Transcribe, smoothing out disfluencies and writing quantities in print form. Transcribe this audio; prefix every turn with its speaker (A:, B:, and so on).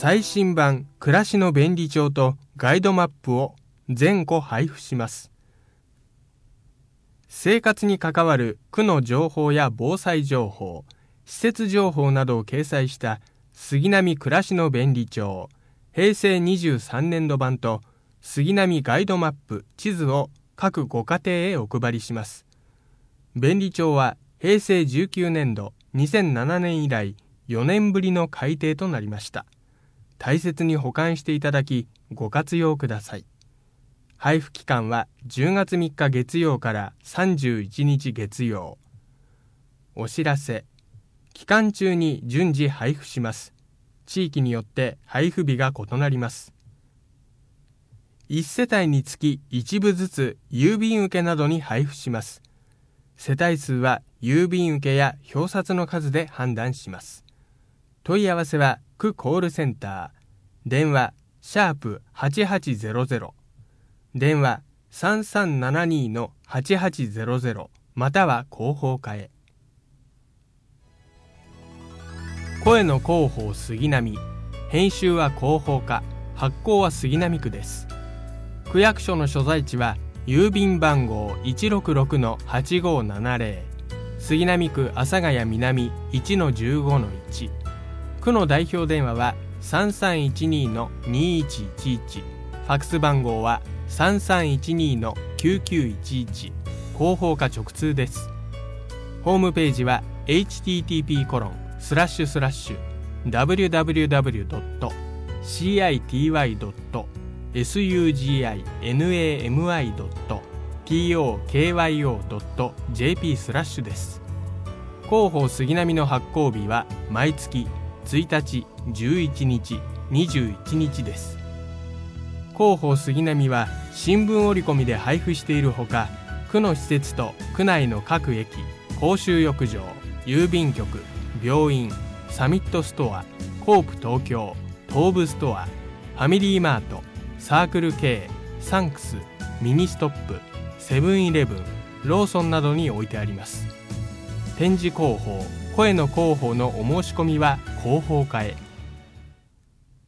A: 最新版暮らしの便利帳とガイドマップを全個配布します。生活に関わる区の情報や防災情報、施設情報などを掲載した杉並暮らしの便利帳平成23年度版と杉並ガイドマップ地図を各ご家庭へお配りします。便利帳は平成19年度2007年以来4年ぶりの改訂となりました。大切に保管していただきご活用ください。配布期間は10月3日月曜から31日月曜。お知らせ。期間中に順次配布します。地域によって配布日が異なります。1世帯につき1部ずつ郵便受けなどに配布します。世帯数は郵便受けや表札の数で判断します。問い合わせは区コールセンター、電話#8800、電話3372-8800または広報課へ。声の広報杉並、編集は広報課、発行は杉並区です。区役所の所在地は郵便番号 166-8570、杉並区阿佐ヶ谷南 1-15-1。区の代表電話は 3312-2111、ファクス番号は 3312-9911、広報課直通です。ホームページは http://www.cityminami.tokyo.jp/ です。広報杉並の発行日は毎月1日、11日、21日です。広報杉並は新聞折り込みで配布しているほか、区の施設と区内の各駅、公衆浴場、郵便局、病院、サミットストア、コープ東京、東武ストア、ファミリーマート、サークル K、サンクス、ミニストップ、セブンイレブン、ローソンなどに置いてあります。展示広報、声の広報のお申し込みは広報課へ。